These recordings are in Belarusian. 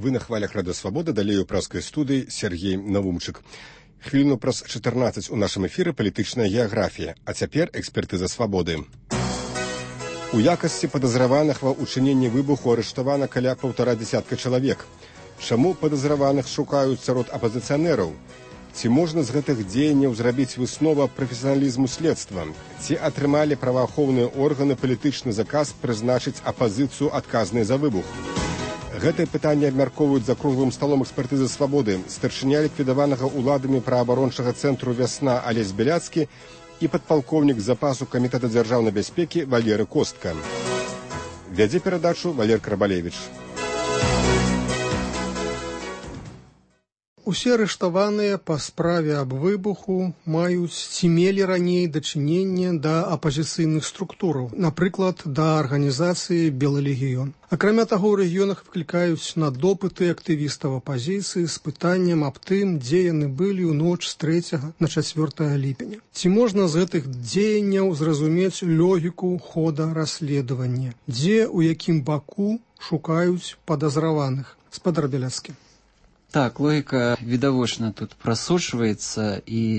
Вы на хвалях Радио Свобода, далее у праскай студии Сергей Навумчик. Хвіліну праз 14 у нашым эфіры палітычная геаграфія, а цяпер экспертыза свабоды. У якасці падазраваных ва ўчыненні выбуху арыштавана каля 1,5 чалавек. Чаму падазраваных шукаюць сярод апазіцыянераў? Ці можна з гэтых дзеянняў зрабіць выснову прафесіяналізму следства? Ці атрымалі праваахоўныя органы палітычны заказ прызначыць апазіцыю адказнай за выбух? Гэтае пытанне абмяркоўваюць за круглым сталом экспертызы свабоды старшыня ліквідаванага ўладамі праабарончага цэнтру «Вясна» Алесь Беляцкі і падпалкоўнік запасу Камітэта дзяржаўнай бяспекі Валеры Костка. Вядзе перадачу Валер Карбалевіч. Усе арыштаваныя па справе аб выбуху маюць ці мелі раней дачыненне да апазіцыйных структураў, напрыклад, да арганізацыі «Белы легіён». Акрамя таго, ў рэгіёнах выклікаюць на допыты актывістаў апазіцыі з пытаннем аб тым, дзе яны былі ў ноч з 3 на 4 ліпеня. Ці можна з гэтых дзеянняў зразумець логіку хода расследавання, дзе, у якім баку шукаюць падазраваных? Спадар Беляцкі. Так, логіка відавочна тут прасочваецца,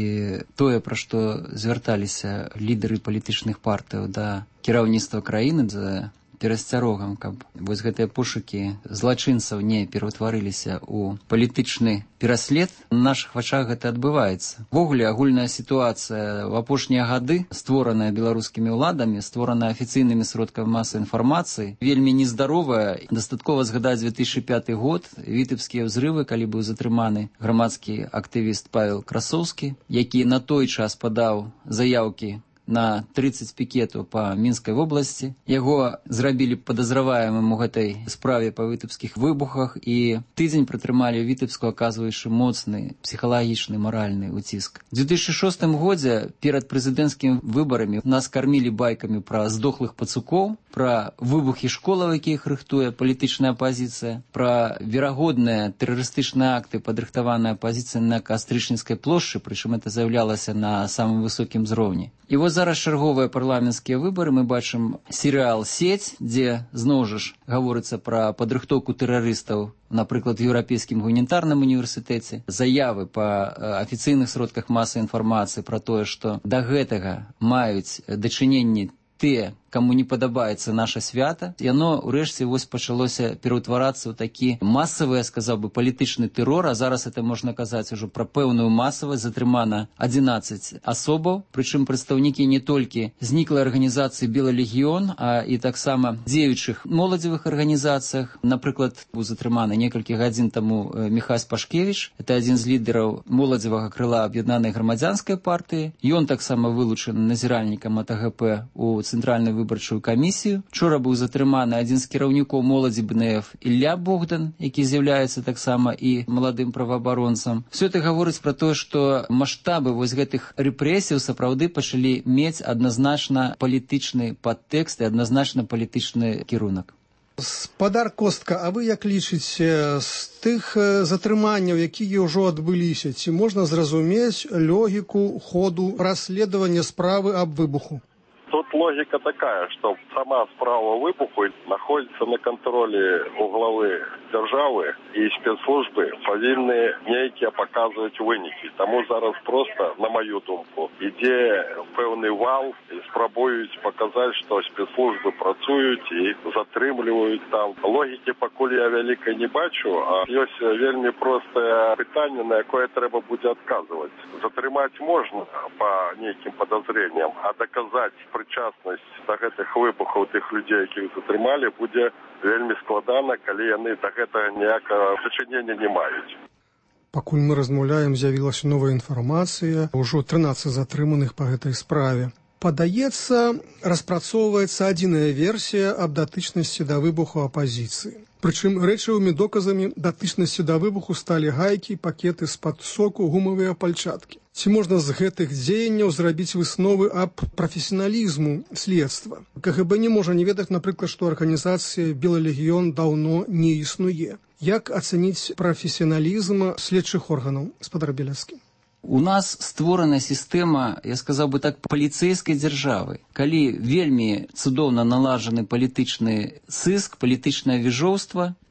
і тое, пра што звярталіся лідары палітычных партыяў да кіраўніцтва краіны за перасцярогам, каб вось гэтыя пошукі злачынцаў не пераўтварыліся ў палітычны пераслед, на нашых вачах гэта адбываецца. Увогуле, агульная сітуацыя в апошнія гады, створаная беларускімі ўладамі, створаная афіцыйнымі сродкамі масавай інфармацыі, вельмі нездаровая. Дастаткова згадаць 2005 год, вітэбскія ўзрывы, калі быў затрыманы грамадскі актывіст Павел Красоўскі, які на той час падаў заяўкі на 30 пікетаў па Мінскай вобласці. Яго зрабілі падазраваемым у гэтай справе па вітэбскіх выбухах, і тыдзень пратрымалі ў Вітэбску, аказваючы моцны псіхалагічны маральны ўціск. У 2006 годзе перад прэзідэнцкімі выбарамі нас кармілі байкамі пра здохлых пацукоў, пра выбухі школаў, якіх рыхтуе палітычная апазіцыя, пра верагодныя тэрарыстычныя акты, падрыхтаваныя апазіцыяй на Кастрычніцкай плошчы, прычым это заяўлялася на самым высокім узроўні. І вось зараз чарговыя парламенцкія выбары, мы бачым серыял «Сеть», дзе зноў жа гаворыцца пра падрыхтоўку тэрарыстаў, напрыклад, в Еўрапейскім гуманітарным універсітэце, заявы па афіцыйных сродках масавай інфармацыі пра тое, што да гэтага маюць дачыненні тыя, каму не падабаецца наша свята. Яно, урэшце, вось пачалося пераўтварацца ў такі масавы, я сказаў бы, палітычны тэрор, а зараз это можна казаць ужо пра пэўную масавасць. Затрымана 11 асобаў, прычым прадстаўнікі не толькі зніклай арганізацыі «Белы легіён», а і таксама дзеючых моладзевых арганізацыях. Напрыклад, быў затрыманы некалькі гадзін таму Міхась Пашкевіч, это адзін з лідараў моладзевага крыла аб'яднанай грамадзянскай партыі. Ён таксама вылучаны назіральнікам ад АГП у Цэнтральнай выбарчую камісію. Вчора быў затрыманы адзін з кіраўнікоў моладзі БНФ Ілля Богдан, які з'яўляецца таксама і маладым праваабаронцам. Все это гаворыць пра тое, што маштабы вось гэтых рэпрэсіяў сапраўды пачалі мець адназначна палітычны падтэкст і адназначна палітычны кірунак. Спадар Костка, а вы як лічыце, з тых затрыманняў, якія ўжо адбыліся, ці можна зразумець логіку ходу расследавання справы аб выбуху? Тут логика такая, что сама справа выбуху находится на контроле у главы державы, и спецслужбы повинны некие показывать выники. Тому зараз просто, на мою думку, іде певний вал і спробують показати, що спецслужби працюють і затримлюють там. Логіки покуль я великої не бачу, а є вельми просте питання, на яке треба буде відказувати. Затримати можна по неким подозрениям, а доказати причастність до гэтых вибухів тих людей, яких затримали, буде вельми складана, коли вони до гэтага ніякого дачынення не мають. Пакуль мы размаўляем, з'явілася новая інфармацыя, ўжо 13 затрыманых па гэтай справе. Падаецца, распрацоўваецца адзіная версія аб датычнасці да выбуху апазіцыі. Прычым рэчавымі доказамі датычнасці да выбуху сталі гайкі, пакеты з-пад соку, гумавыя пальчаткі. Ці можна з гэтых дзеянняў зрабіць высновы аб прафесіяналізму следства? КГБ не можа не ведаць, напрыклад, што арганізацыя «Белы легіён» даўно не існуе. Як ацаніць прафесіяналізм следчых органаў, спадар Беляцкі? У нас створана сістэма, я сказаў бы так, паліцэйскай дзяржавы. Калі вельмі цудоўна налажаны палітычны сыск, палітычнае віжоўства,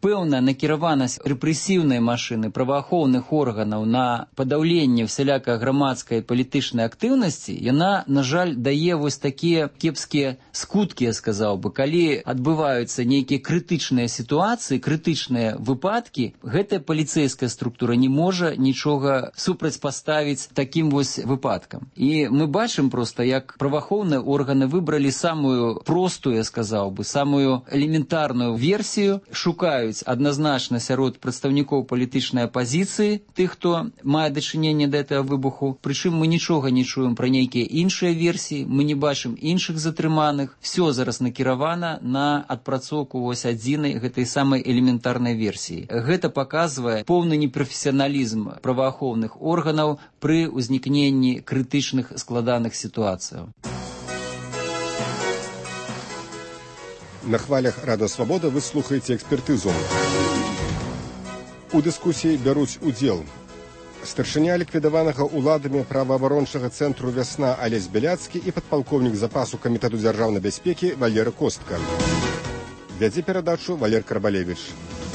пэўная накіраванасць рэпрэсіўнай машыны праваахоўных органаў на падаўленне всялякай грамадскай палітычнай актыўнасці, яна, на жаль, дае вось такія кепскія скуткі, я сказаў бы. Калі адбываюцца нейкія крытычныя сітуацыі, крытычныя выпадкі, гэтая паліцэйская структура не можа нічога супрацьпаставіць такім вось выпадкам. І мы бачым проста, як праваахоўныя органы выбралі самую простую, я сказаў бы, самую элементарную версію, шукаюць адназначна сярод прадстаўнікоў палітычнай апазіцыі, тых, хто мае дачыненне да гэтага выбуху. Прычым мы нічога не чуем пра нейкія іншыя версіі, мы не бачым іншых затрыманых. Всё зараз накіравана на адпрацоўку вось адзінай гэтай самай элементарнай версіі. Гэта паказвае поўны непрафесіяналізм праваахоўных органаў пры ўзнікненні крытычных складаных сітуацыяў. На хвалях Рада Свабода вы слухаеце экспертызу. У дыскусіі бяруць удзел старшыня ліквідаванага ўладамі праваабарончага цэнтру «Вясна» Алесь Беляцкі і падпалкоўнік запасу Камітэту дзяржаўнай бяспекі Валера Костка. Вядзе перадачу Валер Карбалевіч.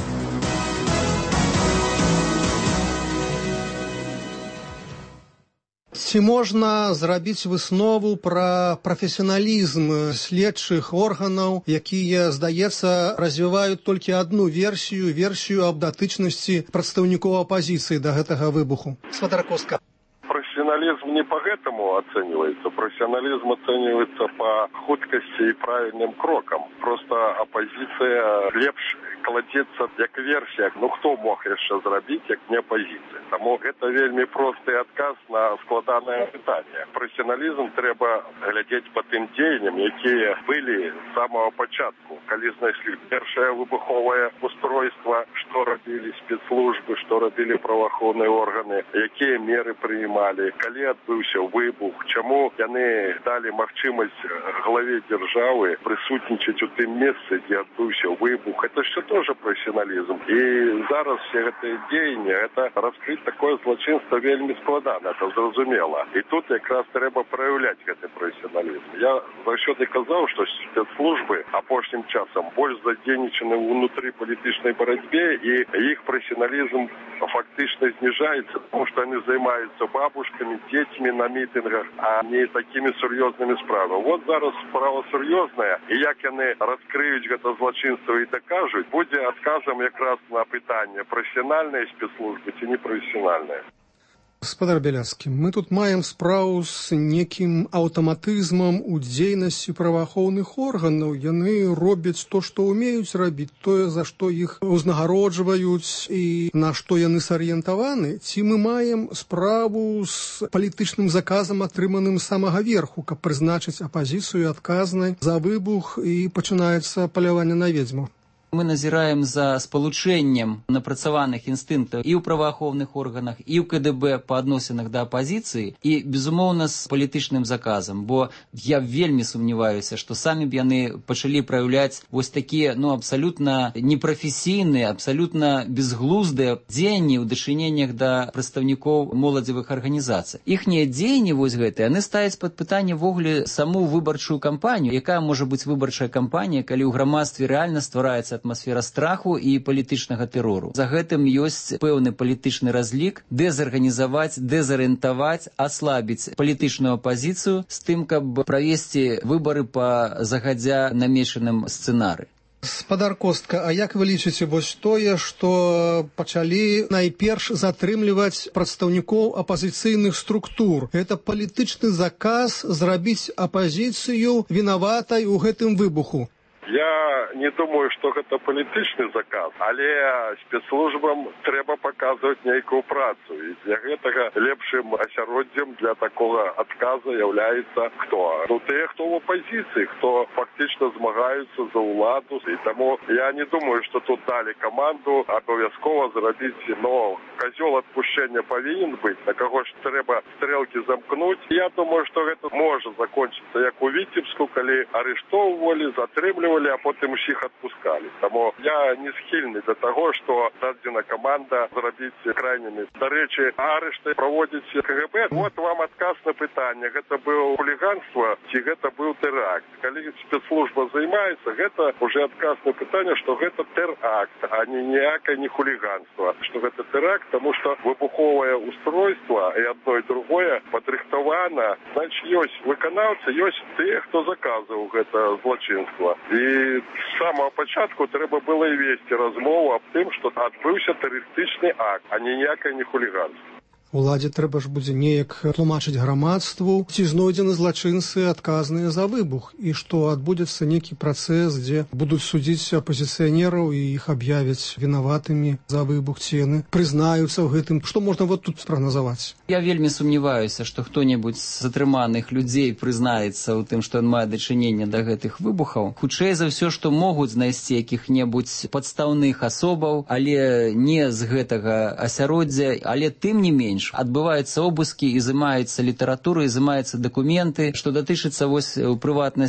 Ці можна зрабіць выснову пра прафесіяналізм следчых органаў, якія, здаецца, развіваюць толькі адну версію аб датычнасці прадстаўнікоў апазіцыі да гэтага выбуху? Святар Костка. Профессионализм не по этому оценивается. Профессионализм оценивается по хуткости и правильным крокам. Просто оппозиция лепш кладется як версия. Ну, кто мог еще зробить, як не оппозиция? Тому это вельми простый отказ на складанное питание. Профессионализм треба глядеть по тем деяниям, які были с самого початку. Коли знайшли перше вибухове устройство, що робили спецслужби, що робили правоохоронні органи, які міри приймали, коли відбувся вибух, чому вони дали можливість главі держави присутничати у тим місці, де відбувся вибух. Це ще теж професіоналізм. І зараз все ці діяння, це розкрити таке злочинство вельми складно, це зрозуміло. І тут якраз треба проявляти цей професіоналізм. Я завжди казав, що спецслужби опошнім часом більш задейничені внутрі політичної боротьби, і їх професіоналізм фактично знижається, тому що вони займаються бабушками, дітьми на мітингах, а не такими серйозними справами. От зараз справа серйозна, і як вони розкриють це злочинство і докажуть, буде відказом якраз на питання професіональної спецслужби чи не професіональної. Гаспадар Беляцкі, мы тут маем справу з некім аўтаматызмам у дзейнасці праваахоўных органаў. Яны робяць то, што ўмеюць рабіць, тое, за што іх узнагароджваюць і на што яны сарыентаваны. Ці мы маем справу з палітычным заказам, атрыманым з самага верху, каб прызначыць апазіцыю адказнай за выбух і пачынаецца паляванне на ведзьму? Мы назіраем за спалучэннем напрацаваных інстынктаў і ў праваахоўных органах, і ў КДБ па адносінах да апазіцыі, і, безумоўна, з палітычным заказам, бо я вельмі сумняваюся, што самі б яны пачалі праяўляць вось такія, абсалютна непрафесійныя, абсалютна безглуздыя дзеянні ў дачыненнях да прадстаўнікоў моладзевых арганізацый. Іхнія дзеянні вось гэтыя, яны ставяць пад пытанне ввогуле саму выбарчую кампанію. Якая можа быць выбарчая кампанія, калі ў грамадстве рэальна ствараецца атмасфера страху і палітычнага тэрору. За гэтым ёсць пэўны палітычны разлік, дэзарганізаваць, дэзарыентаваць, аслабіць палітычную апазіцыю з тым, каб правесці выбары па загадзя намечаным сцэнары. Гаспадар Костка, а як вы лічыце вось тое, што пачалі найперш затрымліваць прадстаўнікоў апазіцыйных структур? Гэта палітычны заказ зрабіць апазіцыю вінаватай у гэтым выбуху? Я не думаю, што гэта палітычны заказ, але спецслужбам трэба паказваць нейкую працу. І для гэтага лепшым асяроддзем для такога адказа з'яўляецца хто? Тыя, хто ў апазіцыі, хто фактычна змагаюцца за ўладу. І таму я не думаю, што тут далі каманду абавязкова зрабіць, казёл адпушчэння павінен быць, на каго ж трэба стрэлкі замкнуць. Я думаю, што гэта можа закончыцца як у Віцебску, калі арыштоўвалі, затрымлівалі запытывали, а потым усіх адпускалі. Таму я не схільны да таго, што дадзена каманда зрабіць крайнімі. Дарэчы, арышты праводзіць КГБ. Вот вам адказ на пытанне. Гэта быў хуліганства ці гэта быў тэракт. Калі спецслужба займаецца, гэта уже адказ на пытанне, што гэта тэракт, а не ніякае не хуліганства. Што гэта тэракт, таму што выбуховае устройство і одно і другое падрыхтавана. Значит, ёсць выканаўцы, ёсць тыя, хто заказваў гэта злачынства. І з самого пачатку трэба было і весці размову аб тым, што адбыўся тэрарыстычны акт, а не ніякае не хуліганство. Уладзе трэба ж будзе неяк тлумачыць грамадству, ці знойдзены злачынцы адказныя за выбух, і што адбудзецца нейкі працэс, дзе будуць судзіць апазіцыянераў і іх аб'явяць вінаватымі за выбух, ці яны прызнаюцца ў гэтым. Што можна вот тут спрагназаваць? Я вельмі сумняваюся, што хто-небудзь з затрыманых людзей прызнаецца ў тым, што ён мае дачыненне да гэтых выбухаў. Хутчэй за ўсё, што могуць знайсці якіх-небудзь падстаўных асобаў, але не з гэтага асяроддзя, але тым не менш адбываюцца обыскі, ізымаюцца літаратура, ізымаюцца дакументы, што датычыцца вось у прыватнасці